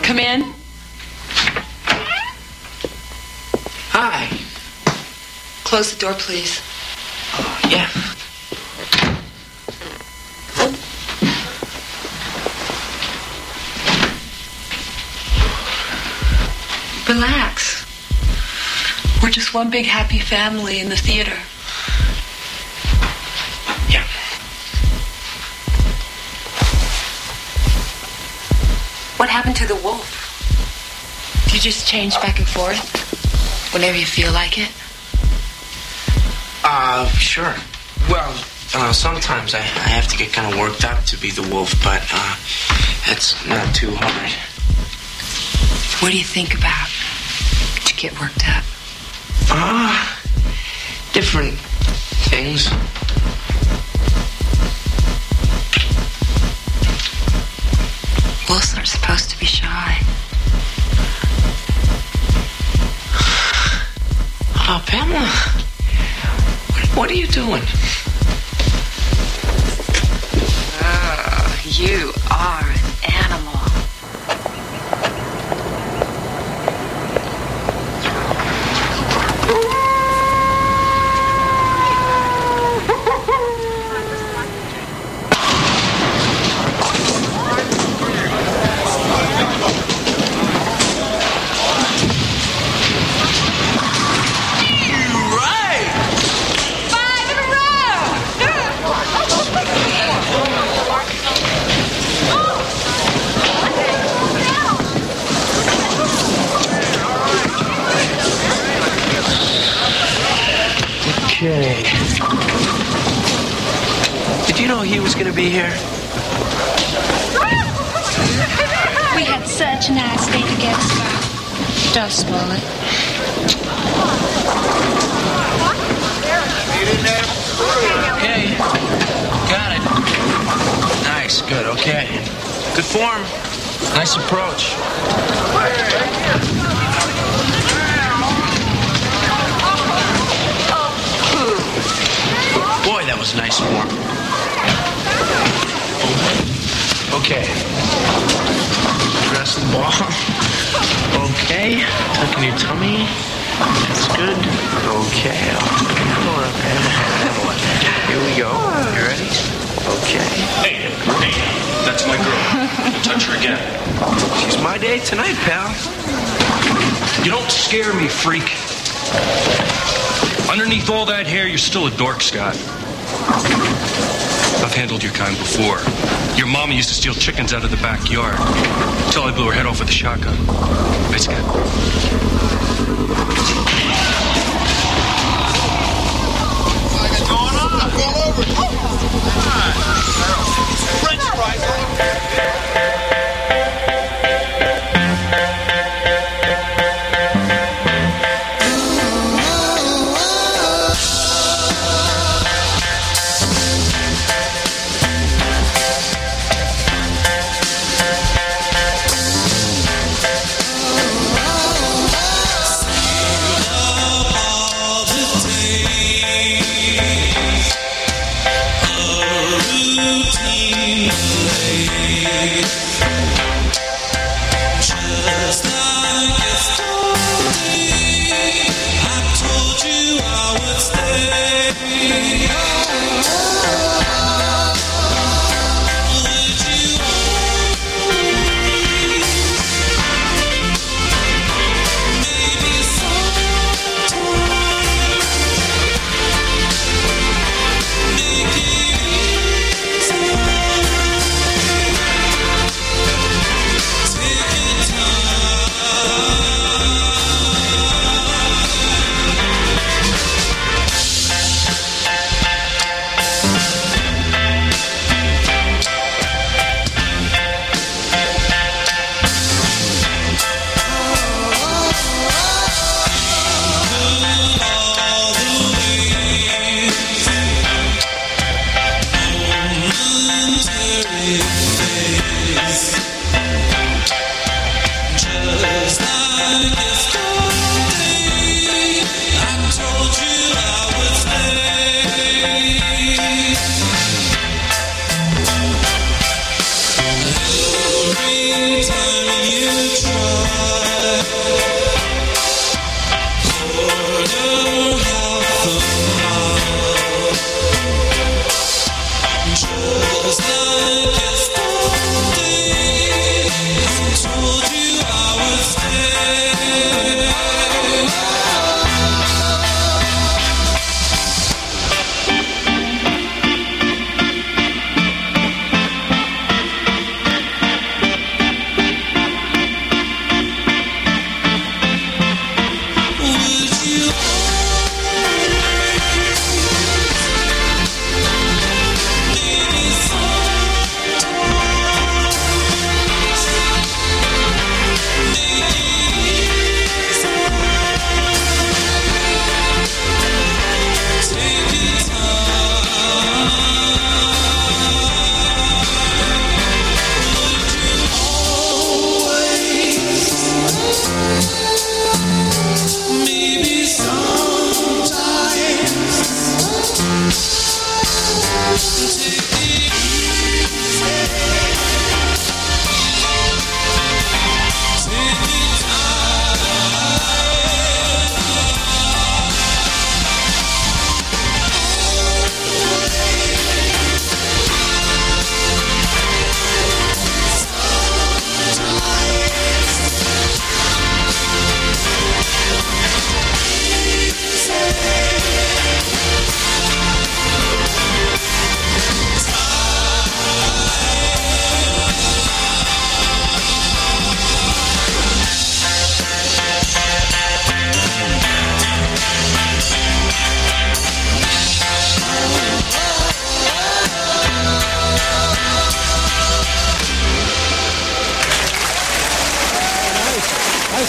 Come in. Hi. Close the door, please. Yeah. Relax. We're just one big happy family in the theater. Yeah. What happened to the wolf? Do you just change back and forth whenever you feel like it? Sure. Well, sometimes I have to get kind of worked up to be the wolf, but it's not too hard. What do you think about to get worked up? Different things. Wolves aren't supposed to be shy. Oh, Pamela, what are you doing? Oh, you are an animal. Okay. Did you know he was going to be here? We had such a nice day together, Spot. Don't spoil it. Okay. Got it. Nice. Good. Okay. Good form. Nice approach. Boy, that was nice form. Okay. Press the ball. Okay. Tucking your tummy. That's good. Okay. Here we go. You ready? Okay. Hey, that's my girl. Don't touch her again. She's my day tonight, pal. You don't scare me, freak. Underneath all that hair, you're still a dork, Scott. I've handled your kind before. Your mama used to steal chickens out of the backyard until I blew her head off with a shotgun. Right, Scott? What's going on? I'm all over it. French fries. Every time you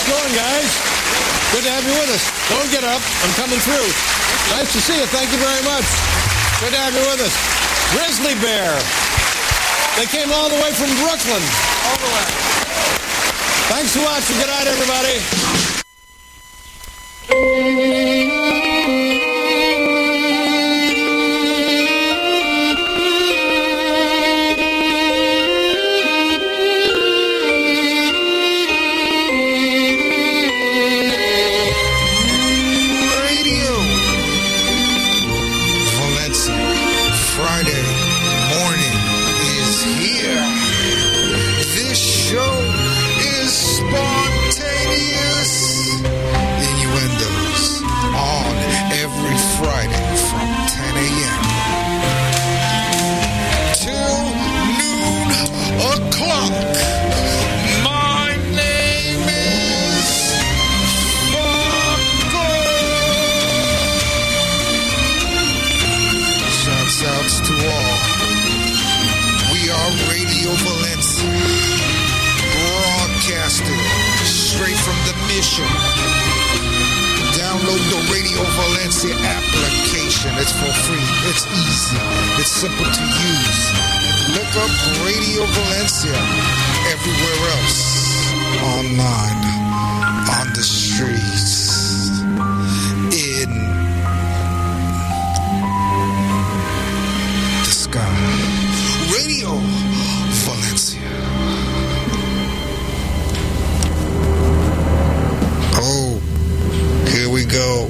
going, guys? Good to have you with us. Don't get up. I'm coming through. Nice to see you. Thank you very much. Good to have you with us. Grizzly Bear. They came all the way from Brooklyn. All the way. Thanks for watching. Good night, everybody. Download the Radio Valencia application. It's for free. It's easy. It's simple to use. Look up Radio Valencia everywhere else. Online. On the streets. In the sky. Radio Valencia. Oh, here we go.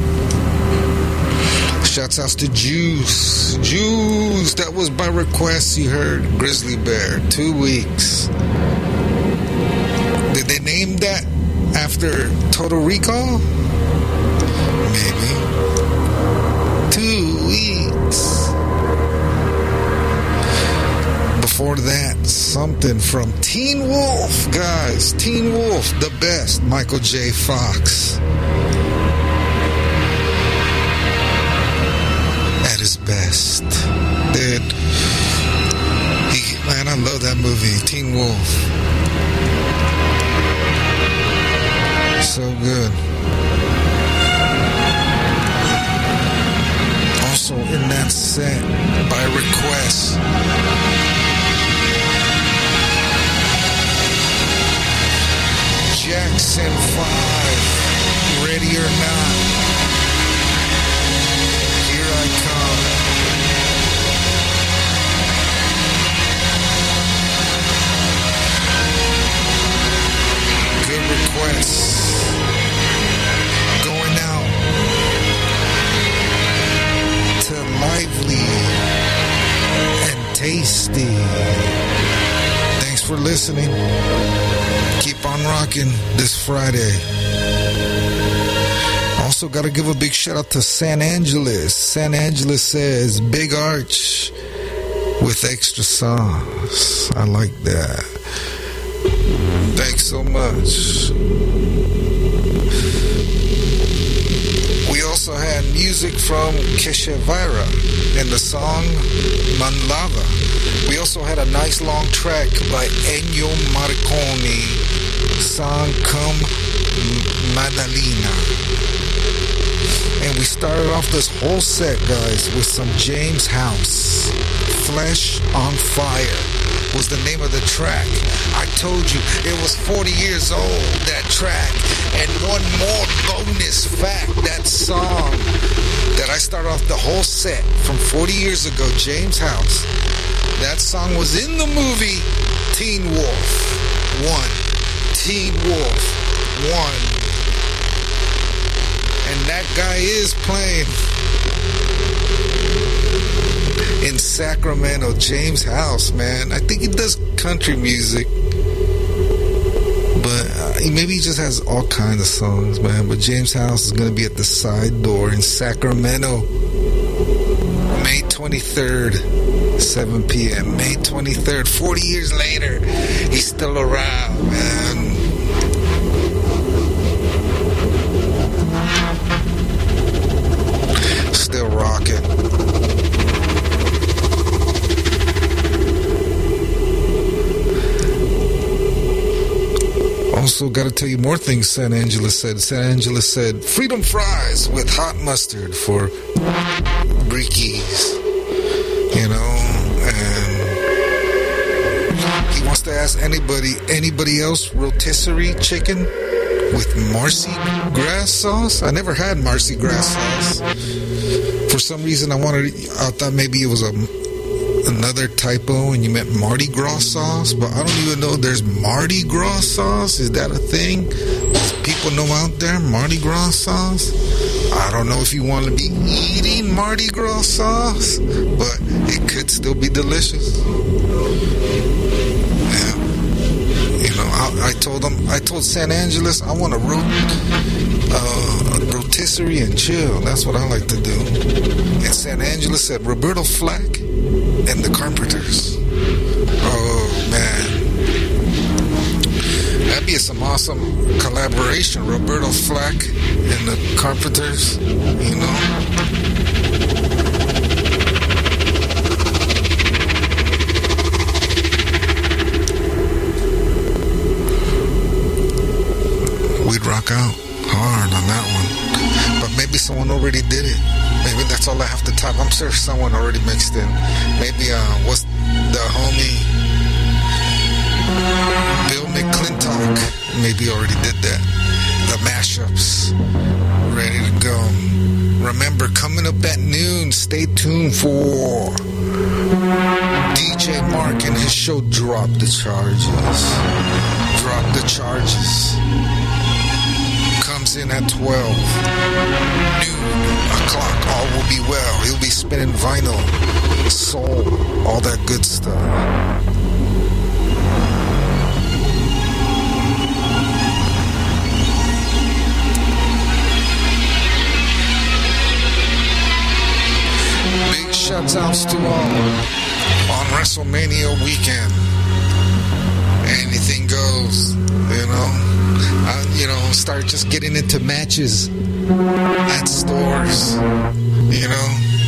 Shouts out to Juice. Juice, that was by request. You heard Grizzly Bear. 2 weeks. Did they name that after Total Recall? Maybe. 2 weeks. Before that, something from Teen Wolf, guys. Teen Wolf, the best. Michael J. Fox. At his best. Dude. Man, I love that movie. Teen Wolf. So good. Also in that set, by request, Jackson 5, Ready or Not, Here I Come. Good requests. Going out to Lively and Tasty. Thanks for listening. Keep on rocking this Friday. Also got to give a big shout out to San Angeles. San Angeles says Big Arch with extra sauce. I like that. Thanks so much. We also had music from Keshevira and the song Manlava. We also had a nice long track by Ennio Morricone, song Come Madalena. And we started off this whole set, guys, with some James House. Flesh on Fire was the name of the track. I told you it was 40 years old, that track. And one more bonus fact, that song that I started off the whole set from 40 years ago, James House. That song was in the movie Teen Wolf 1. Teen Wolf 1. And that guy is playing in Sacramento, James House, man. I think he does country music, but maybe he just has all kinds of songs, man. But James House is going to be at the Side Door in Sacramento, May 23rd, 7 p.m. May 23rd, 40 years later, he's still around, man. Still rocking. Also, got to tell you more things San Angeles said. San Angeles said, freedom fries with hot mustard for Breakies. You know, and he wants to ask anybody else, rotisserie chicken with Marcy grass sauce? I never had Marcy grass sauce. For some reason, I thought maybe it was another typo and you meant Mardi Gras sauce, but I don't even know there's Mardi Gras sauce. Is that a thing? People know out there Mardi Gras sauce? I don't know if you want to be eating Mardi Gras sauce, but it could still be delicious. Yeah. You know, I told San Angeles I want a rotisserie and chill. That's what I like to do. And San Angeles said Roberto Flack and the Carpenters. Oh, man. That'd be some awesome collaboration. Roberto Flack and the Carpenters, you know. We'd rock out hard on that one. But maybe someone already did it. Maybe that's all I have to type. I'm sure someone already mixed in. Maybe what's the homie Bill McClintock maybe already did that. The mashups ready to go. Remember, coming up at noon, stay tuned for DJ Mark and his show Drop the Charges. Drop the Charges. Comes in at 12. Noon o'clock, all will be well. He'll be spinning vinyl, soul, all that good stuff. Big shout outs to all on WrestleMania weekend. Anything goes, you know. Start just getting into matches at stores, you know.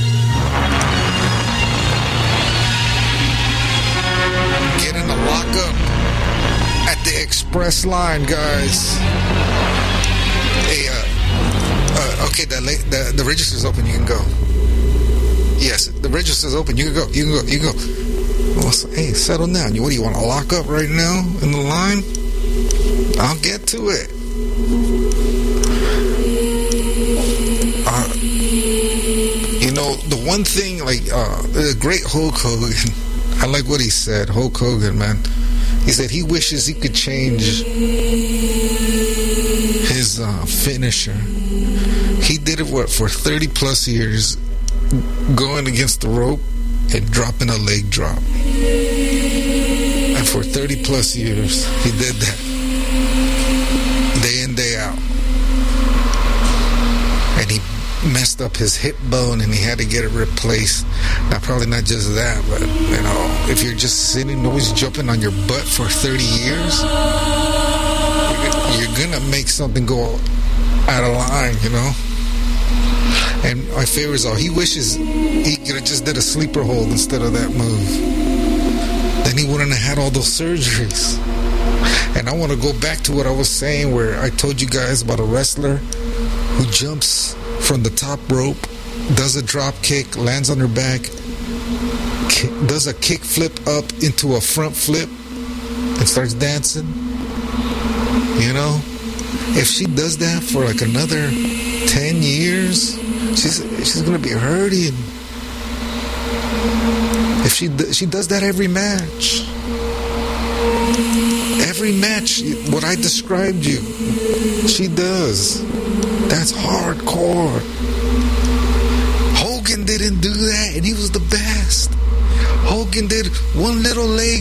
Get in the lockup at the express line, guys. Hey, okay, the register's open. You can go. Yes, the register's open. You can go. You can go. Well, hey, settle down. What do you want to lock up right now in the line? I'll get to it. The one thing, the great Hulk Hogan, I like what he said. Hulk Hogan, man. He said he wishes he could change his finisher. He did it, for 30 plus years, going against the rope and dropping a leg drop. And for 30 plus years, he did that. Day in, day out. And he messed up his hip bone and he had to get it replaced. Now, probably not just that, but, if you're just sitting, always jumping on your butt for 30 years, you're going to make something go out of line, And my favorite is he wishes he could have just did a sleeper hold instead of that move. Then he wouldn't have had all those surgeries. And I want to go back to what I was saying, where I told you guys about a wrestler who jumps from the top rope, does a drop kick, lands on her back, does a kick flip up into a front flip, and starts dancing. If she does that for another 10 years, she's gonna be hurting. If she does that every match, what I described you, she does. That's hardcore. Hogan didn't do that, and he was the best. Hogan did one little leg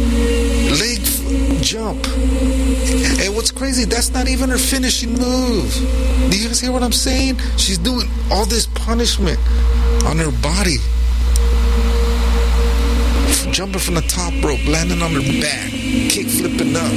jump. And what's crazy, that's not even her finishing move. Do you guys hear what I'm saying? She's doing all this punishment on her body. Jumping from the top rope, landing on her back, kick flipping up.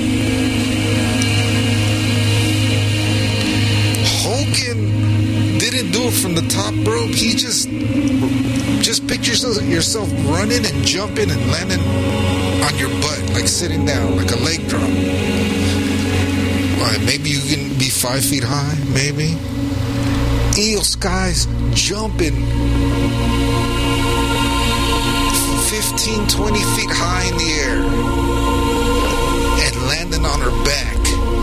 Hogan didn't do it from the top rope. He just picture yourself running and jumping and landing on your butt, like sitting down, like a leg drop. Maybe you can be 5 feet high, maybe. Io Sky's jumping 15, 20 feet high in the air and landing on her back.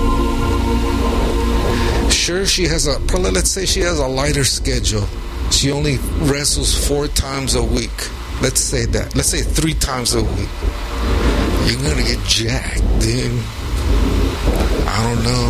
Sure, let's say she has a lighter schedule. She only wrestles 4 times a week. Let's say that. Let's say 3 times a week. You're gonna get jacked, dude. I don't know.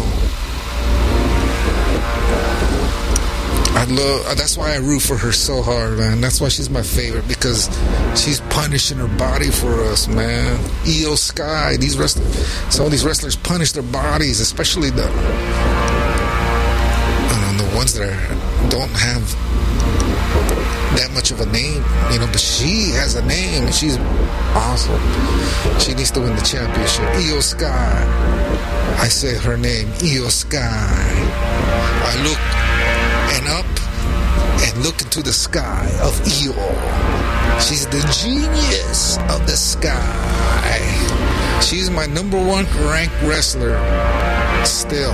That's why I root for her so hard, man. That's why she's my favorite, because she's punishing her body for us, man. Io Sky, some of these wrestlers punish their bodies, especially the ones that don't have that much of a name, but she has a name and she's awesome. She needs to win the championship. Io Sky. I say her name, Io Sky. I look into the sky of Io. She's the genius of the sky. She's my number 1 ranked wrestler. Still.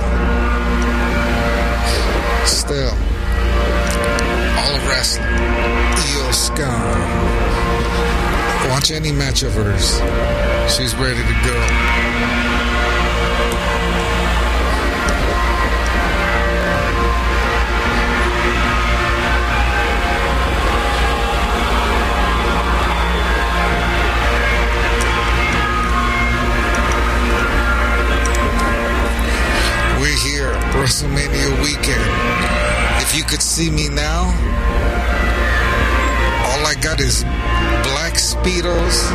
All of wrestling. Io Sky. Watch any match of hers. She's ready to go. We're here, WrestleMania weekend. If you could see me now, all I got is black Speedos,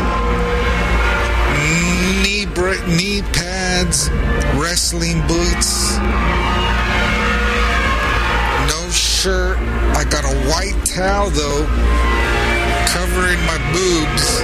knee pads, wrestling boots, no shirt. I got a white towel though, covering my boobs.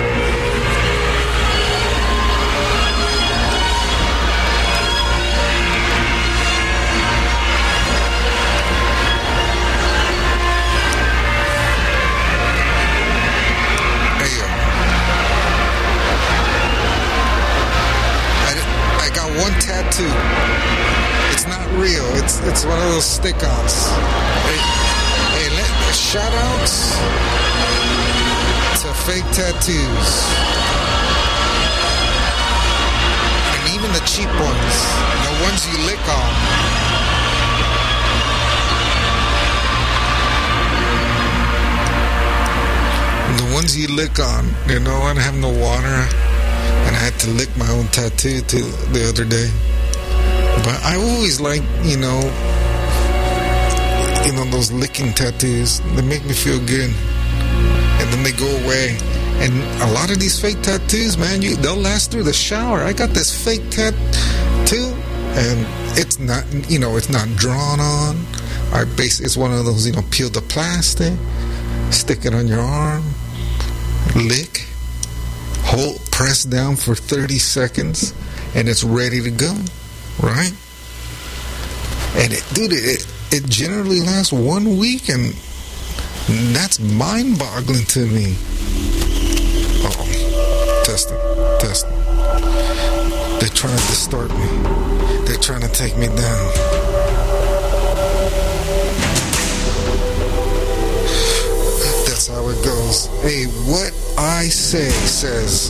One tattoo. It's not real. It's one of those stick-ons. Hey, shout-outs to fake tattoos. And even the cheap ones. The ones you lick on. The ones you lick on. I don't have no water. And I had to lick my own tattoo the other day. But I always like, those licking tattoos. They make me feel good. And then they go away. And a lot of these fake tattoos, man, they'll last through the shower. I got this fake tattoo, and it's not, it's not drawn on. It's one of those, peel the plastic, stick it on your arm, lick, hold, press down for 30 seconds, and it's ready to go, right? And it generally lasts 1 week, and that's mind-boggling to me. Uh-oh. Testing. They're trying to distort me. They're trying to take me down. That's how it goes. Hey, What I Say says,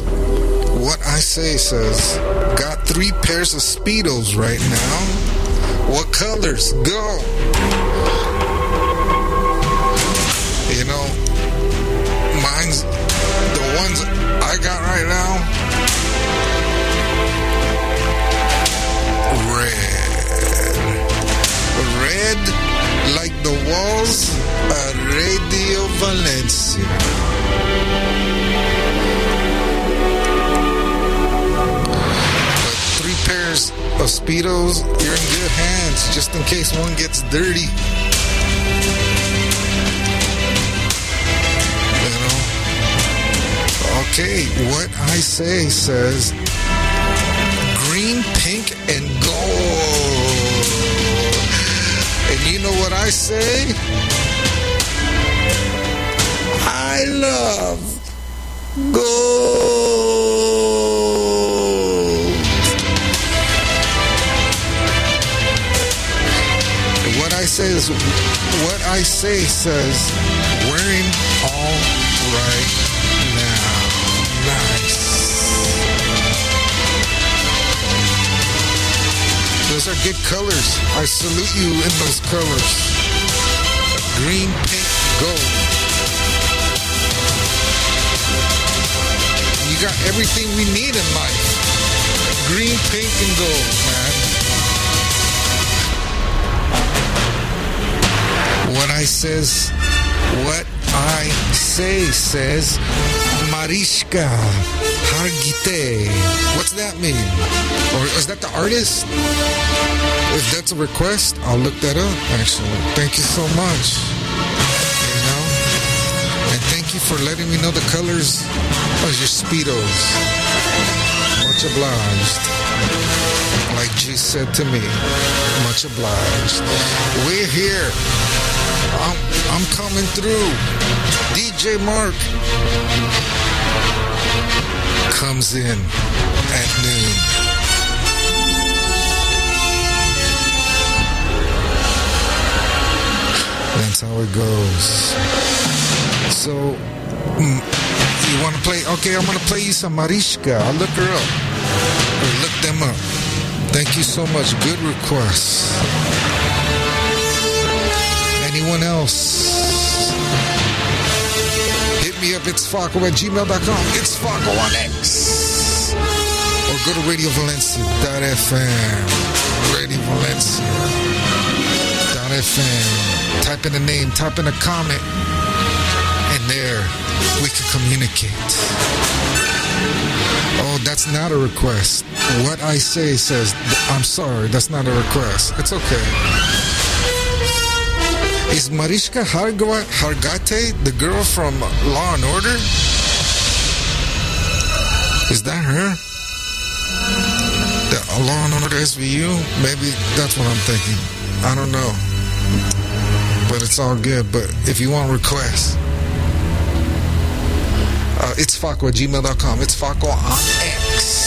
got 3 pairs of Speedos right now. What colors? Go. Mine's the ones I got right now. Red like the walls at Radio Valencia. 3 pairs of Speedos, you're in good hands, just in case one gets dirty. Okay, What I Say says green, pink, and gold. And you know what I say? I love gold. says, what I say says, wearing all right now. Nice. Those are good colors. I salute you in those colors. Green, pink, gold. You got everything we need in life. Green, pink, and gold, man. What I say says, Mariska Hargitay. What's that mean? Or is that the artist? If that's a request, I'll look that up, actually. Thank you so much. You know? And thank you for letting me know the colors of your Speedos. Much obliged. Like G said to me, much obliged. We're here. I'm coming through. DJ Mark comes in at noon. That's how it goes. So, you want to play? Okay, I'm going to play you some Mariska. I'll look her up. Or look them up. Thank you so much. Good requests. Anyone else? Hit me up. It's Faco@gmail.com. It's Faco on X. Or go to RadioValencia.fm. RadioValencia.fm. Type in a name. Type in a comment. And there we can communicate. Oh, that's not a request. What I say says, I'm sorry, that's not a request. It's okay. Is Mariska Hargitay the girl from Law and Order? Is that her? The Law and Order SVU? Maybe that's what I'm thinking. I don't know. But it's all good. But if you want requests, it's Faco@gmail.com. It's Faco on X.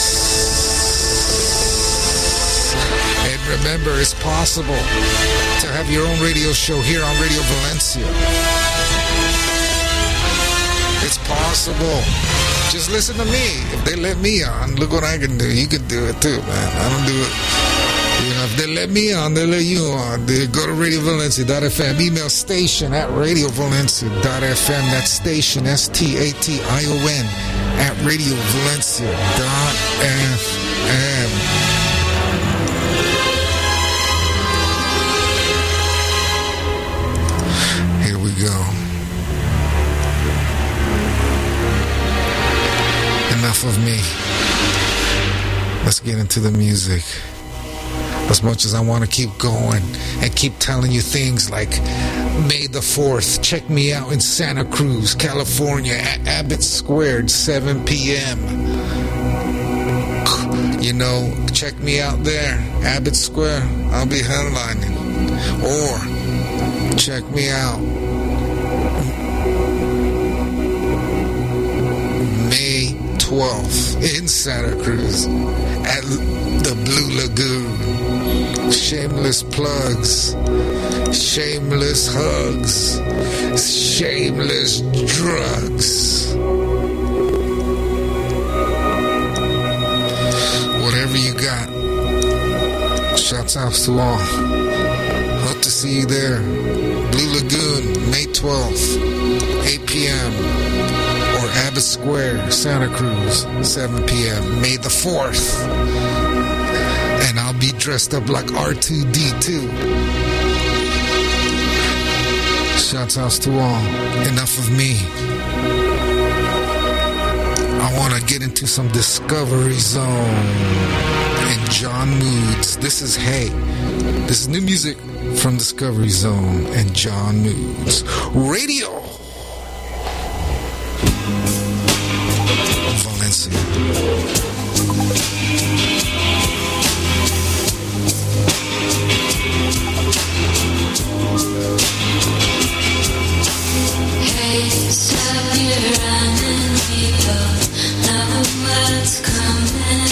And remember, it's possible to have your own radio show here on Radio Valencia. It's possible. Just listen to me. If they let me on, look what I can do. You can do it too, man. I don't do it. You know, if they let me on, they let you on. They go to RadioValencia.fm. Email station at RadioValencia.fm. That's station, STATION, at RadioValencia.fm. Here we go. Enough of me. Let's get into the music. As much as I want to keep going and keep telling you things like May the 4th, check me out in Santa Cruz, California at Abbott Squared, 7 p.m. You know, check me out there, Abbott Square. I'll be headlining. Or check me out May 12th in Santa Cruz at the Blue Lagoon. Shameless plugs, shameless hugs, shameless drugs. Whatever you got. Shouts out to all. Hope to see you there. Blue Lagoon, May 12th, 8 p.m. Or Abbott Square, Santa Cruz, 7 p.m. May the 4th. And I'll be dressed up like R2-D2. Shouts out to all. Enough of me. I want to get into some Discovery Zone and John Moods. This is Hey. This is new music from Discovery Zone and John Moods. Radio Valencia. Stop your running, we both know what's coming.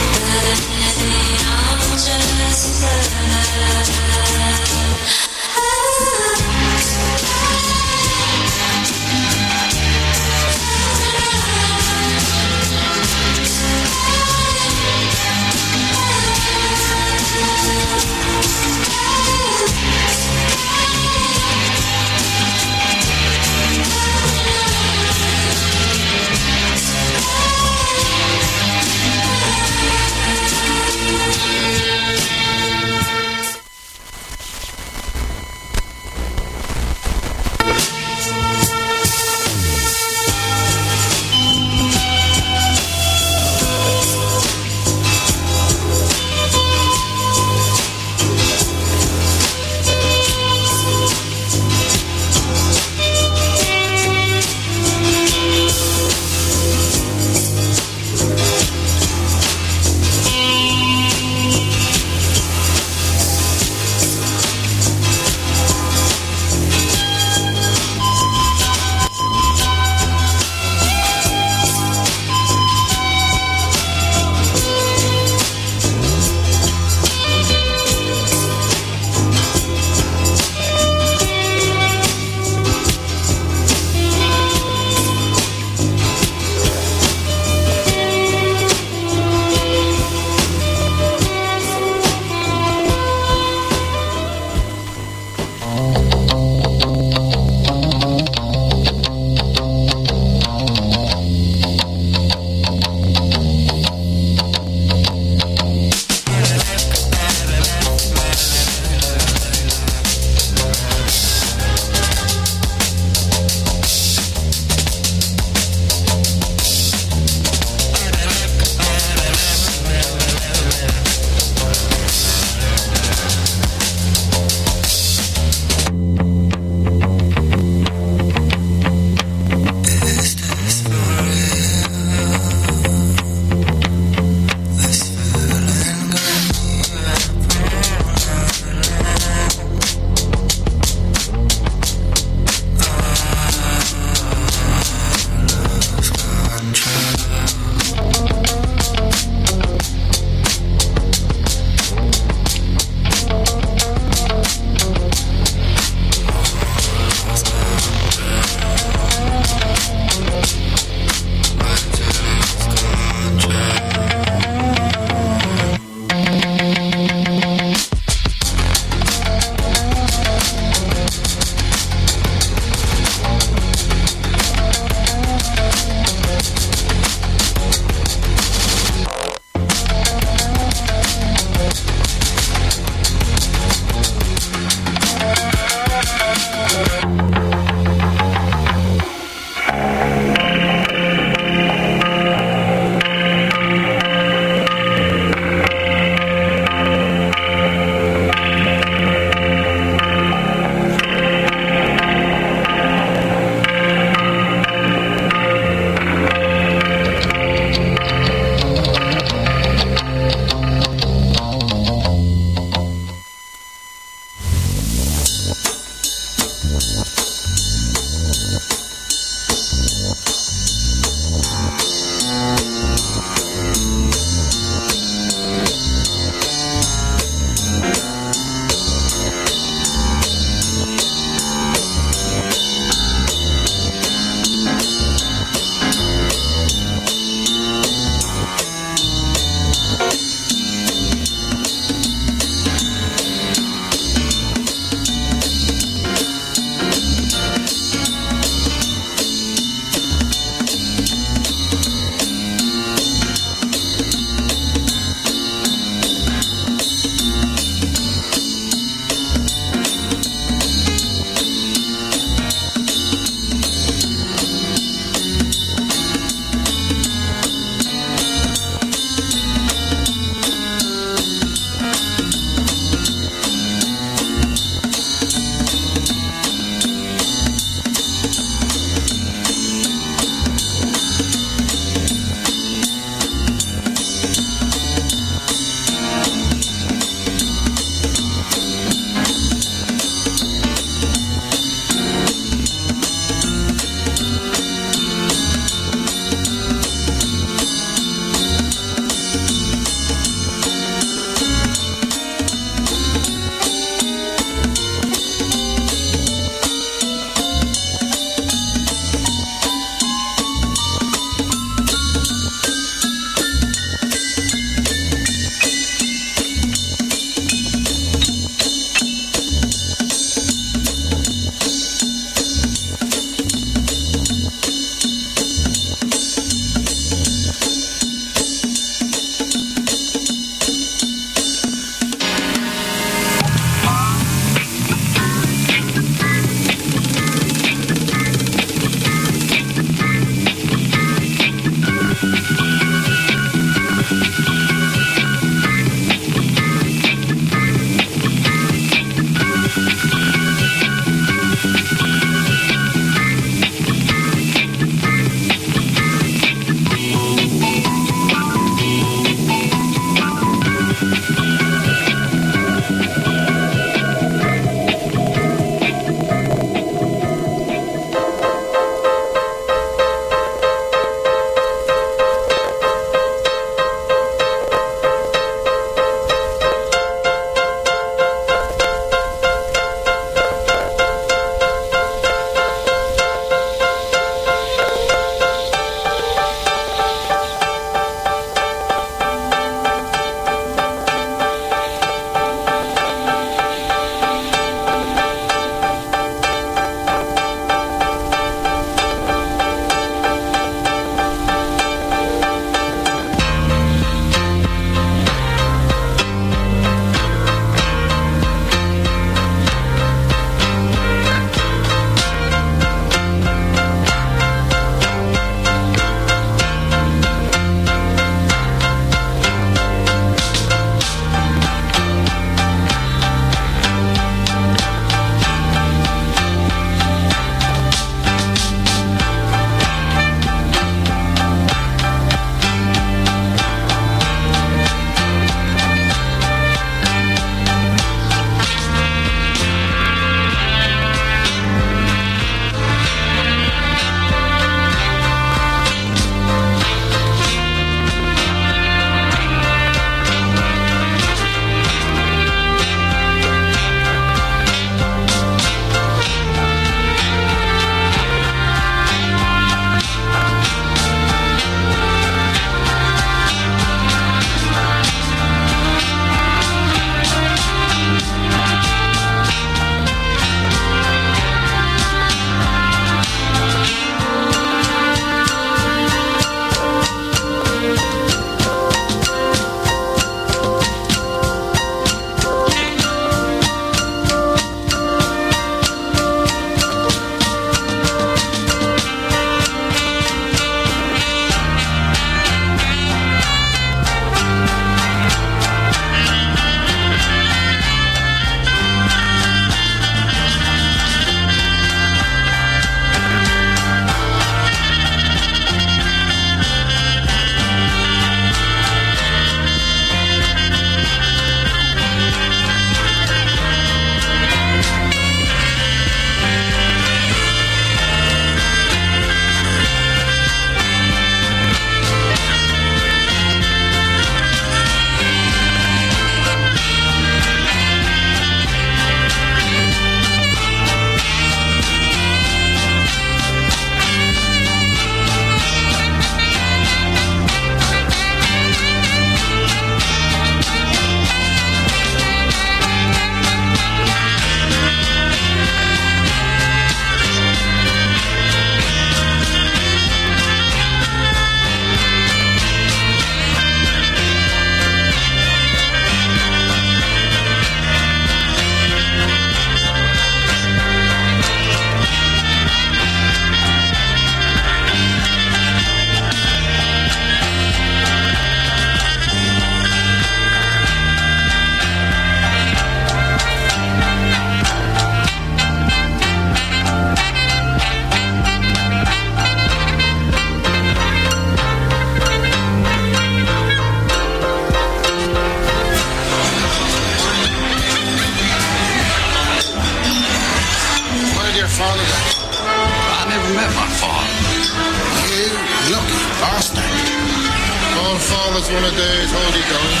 never met my father. You lucky bastard. Old father's one of those holy going.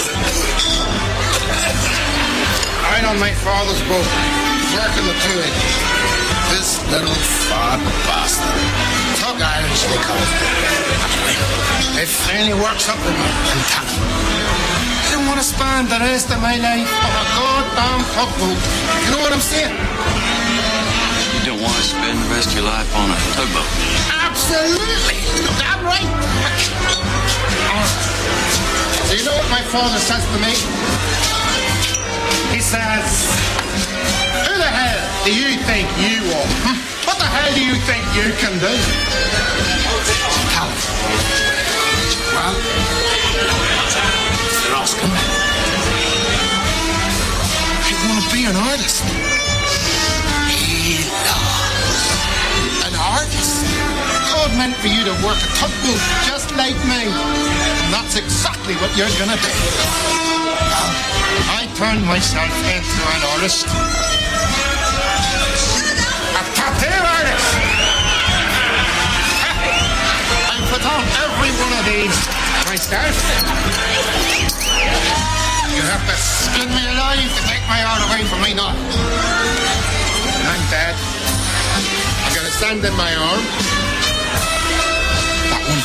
I on my father's boat, working the pool. This little fat bastard. Tug Irish, they call it. It finally works up in town. I don't want to spend the rest of my life on a goddamn tugboat. You know what I'm saying? You don't want to spend the rest of your life on a tugboat. Absolutely. Damn right. So you know what my father says to me? He says, who the hell do you think you are? What the hell do you think you can do? Tell me. Well, they're asking me. I want to be an artist. He loves an artist. God meant for you to work a tugboat just like me. And that's exactly what you're going to do. Well, I turned myself into an artist. A tattoo artist. I put on every one of these myself. You have to skin me alive to take my art away from me now. When I'm dead, I'm going to stand in my arm. That one.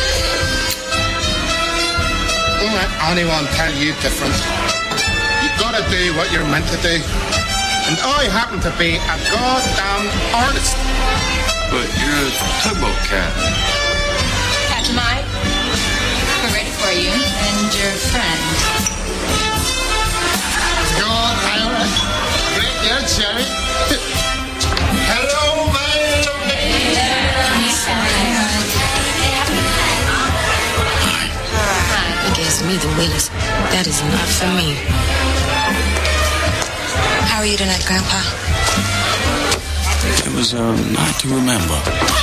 Don't let anyone tell you different. You've got to do what you're meant to do. And I happen to be a goddamn artist. But you're a tugboat captain. Captain Mike, we're ready for you and your friend. God, Ira. Great there, Jerry. Hello, my lovely. He gives me the willies. That is not for me. How are you tonight, Grandpa? It was a night to remember.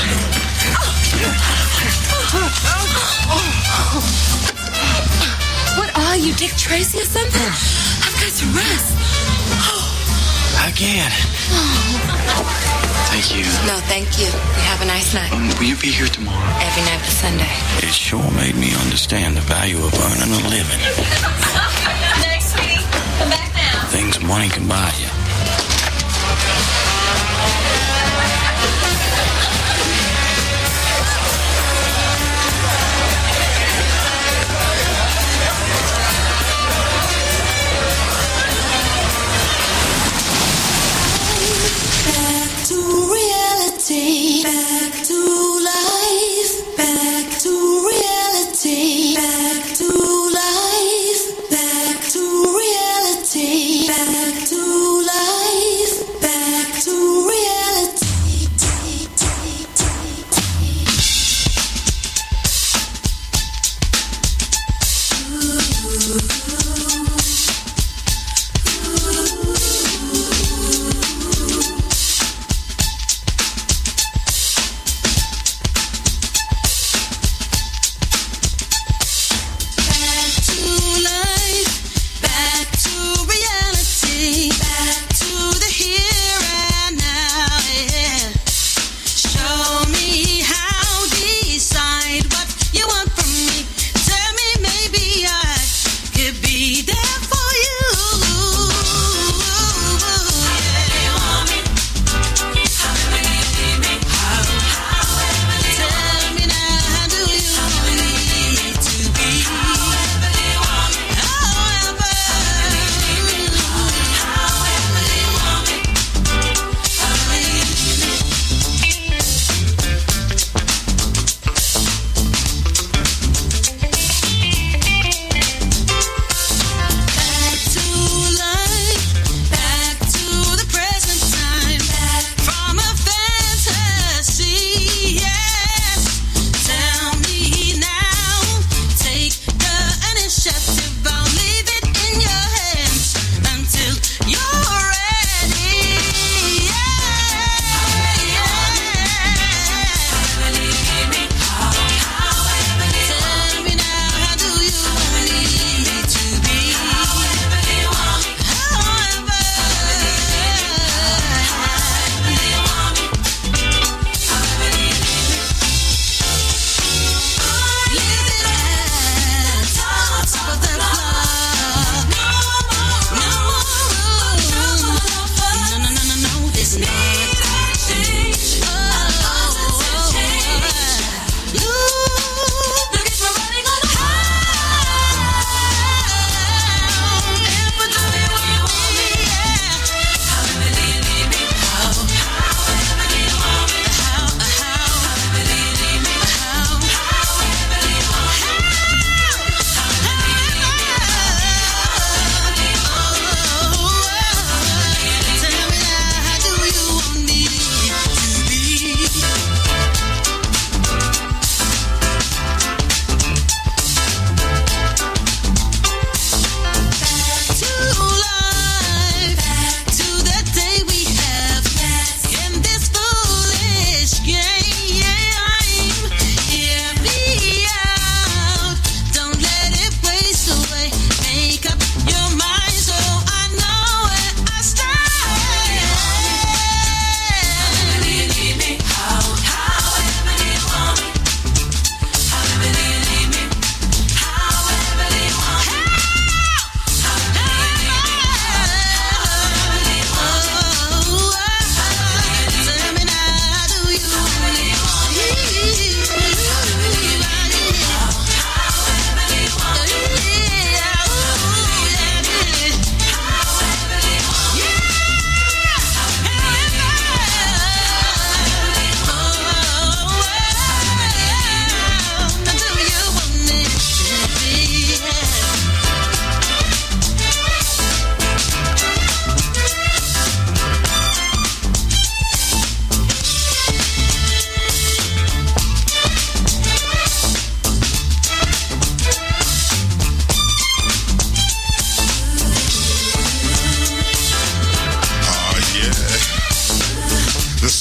What are you, Dick Tracy or something? I've got to rest. I can't. Thank you. No, thank you. You have a nice night. Will you be here tomorrow? Every night but Sunday. It sure made me understand the value of earning a living. Thanks, sweetie. Come back now. Things money can buy you. Back to reality. Back to life. Back to reality. Back to life. Back to reality. Back to life. Back to reality.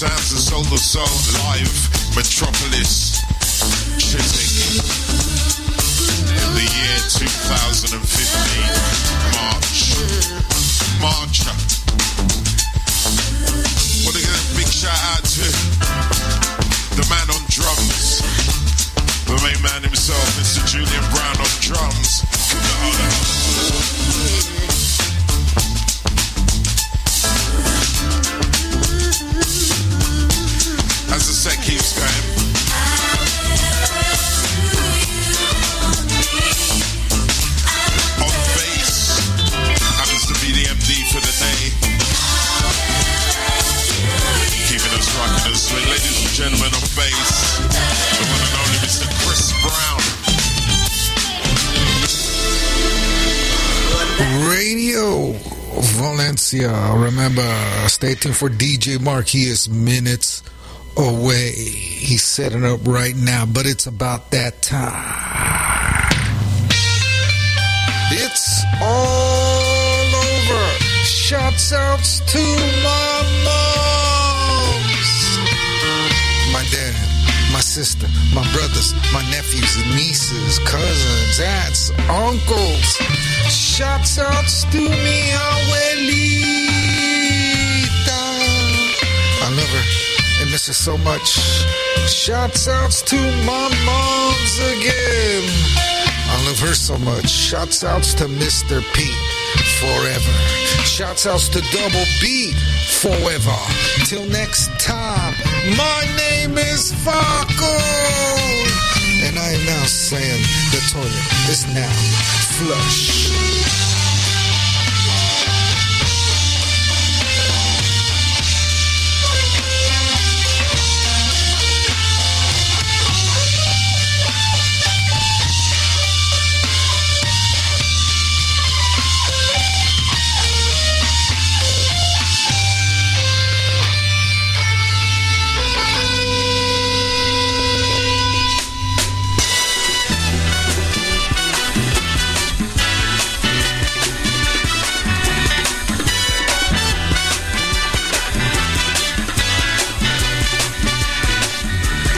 sounds of Soul to Soul live, Metropolis, Chiswick, in the year 2015, March. Want to give a big shout out to the man on drums, the main man himself, Mr. Julian Brown on drums. As the set keeps going, on bass happens to be the MD for the day, keeping us rocking and swing. Ladies and gentlemen, on bass, the one and only Mr. Chris Brown. Radio Valencia. Remember, stay tuned for DJ Mark. He is minutes away. He's setting up right now, but it's about that time. It's all over. Shouts outs to my moms, my dad, my sister, my brothers, my nephews, nieces, cousins, aunts, uncles. Shouts outs to me, abuelita. I love her and miss her so much. Shouts outs to my moms again. I love her so much. Shouts outs to Mr. P forever. Shouts outs to Double B forever. Till next time, my name is Faco. And I am now saying the toilet is now flush.